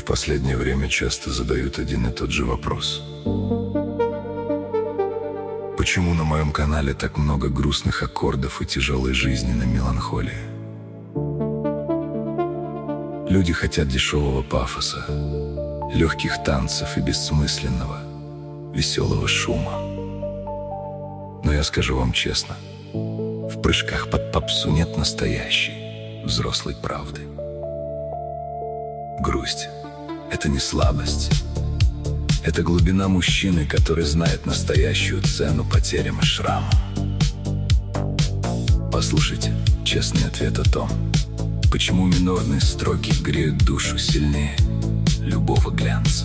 последнее время часто задают один и тот же вопрос. Почему на моем канале так много грустных аккордов и тяжелой жизненной меланхолии? Люди хотят дешевого пафоса, легких танцев и бессмысленного, веселого шума. Но я скажу вам честно, в прыжках под попсу нет настоящей, взрослой правды. Грусть — это не слабость. Это глубина мужчины, который знает настоящую цену потерям и шрамам. Послушайте честный ответ о том, почему минорные строки греют душу сильнее любого глянца.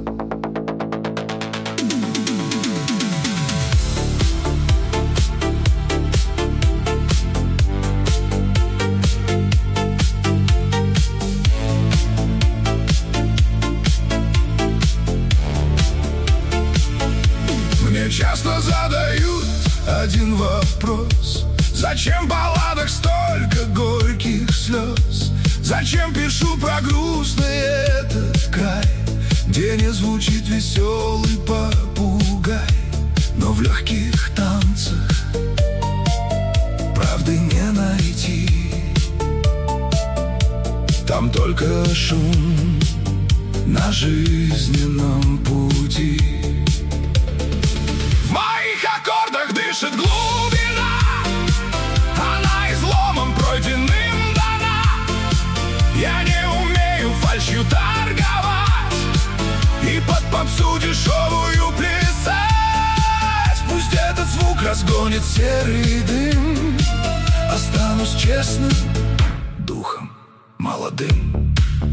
Мне часто задают один вопрос: зачем в балладах столько горьких слез? Зачем пишу про грустный этот край, где не звучит веселый попугай? Но в легких танцах правды не найти. Там только шум на жизненном пути. В моих аккордах дышит глубина, она изломом пройденным дана. Я не умею фальшью торговать и под попсу дешевую плясать. Пусть этот звук разгонит серый дым, останусь честным духом молодым.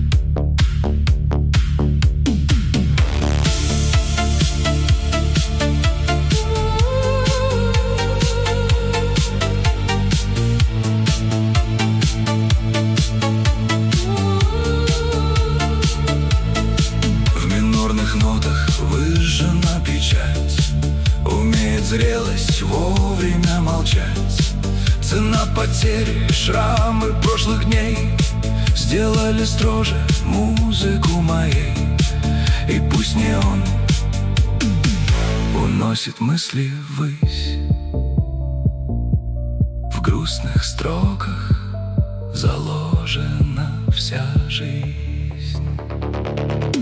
Нотах выжжена печать, умеет зрелость вовремя молчать. Цена потери, шрамы прошлых дней сделали строже музыку моей. И пусть не он уносит мысли ввысь, в грустных строках заложена вся жизнь.